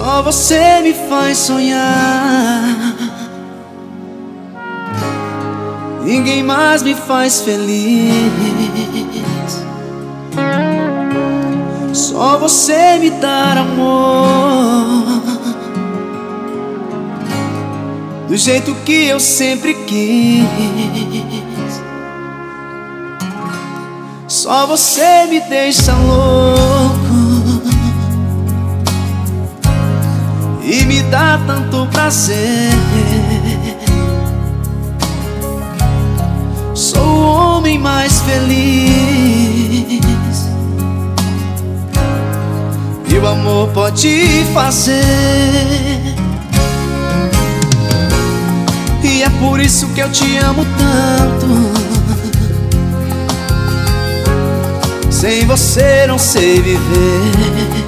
Só você me faz sonhar. Ninguém mais me faz feliz. Só você me dá amor, do jeito que eu sempre quis. Só você me deixa louco e me dá tanto prazer. Sou o homem mais feliz e o amor pode fazer. E é por isso que eu te amo tanto. Sem você não sei viver.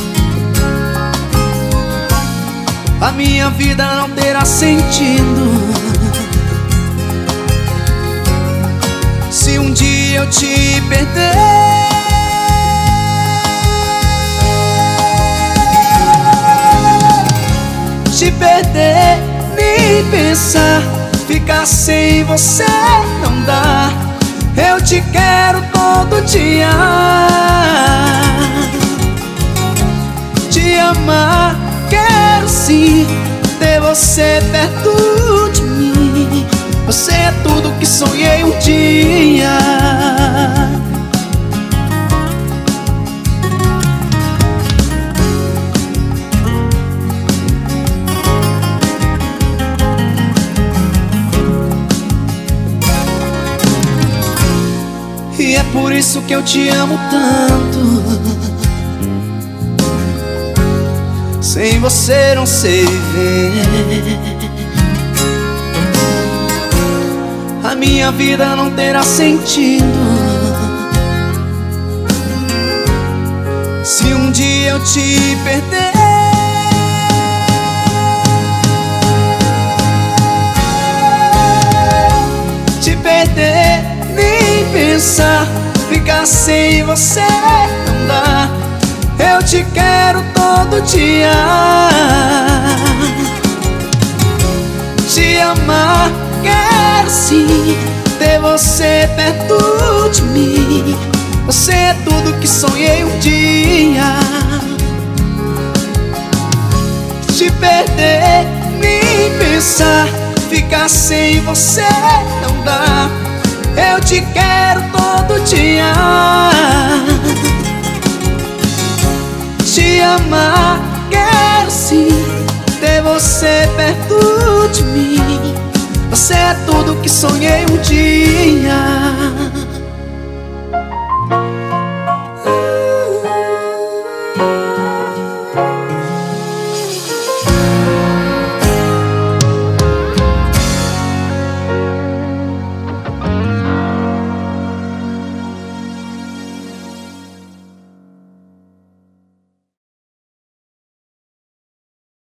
A minha vida não terá sentido se um dia eu te perder. Te perder, nem pensar. Ficar sem você não dá. Eu te quero todo dia. Te amar, quero sim. Ter você perto de mim. Você é tudo que sonhei um dia. E é por isso que eu te amo tanto. Sem você não sei viver. A minha vida não terá sentido se um dia eu te perder. Te perder, nem pensar. Ficar sem você não dá. Eu te quero todo dia. Te amar, quero sim. Ter você perto de mim. Você é tudo que sonhei um dia. Te perder, nem pensar. Ficar sem você não dá. Eu te quero todo dia. Te amar, quero sim. Ter você perto de mim. Você é tudo que sonhei um dia.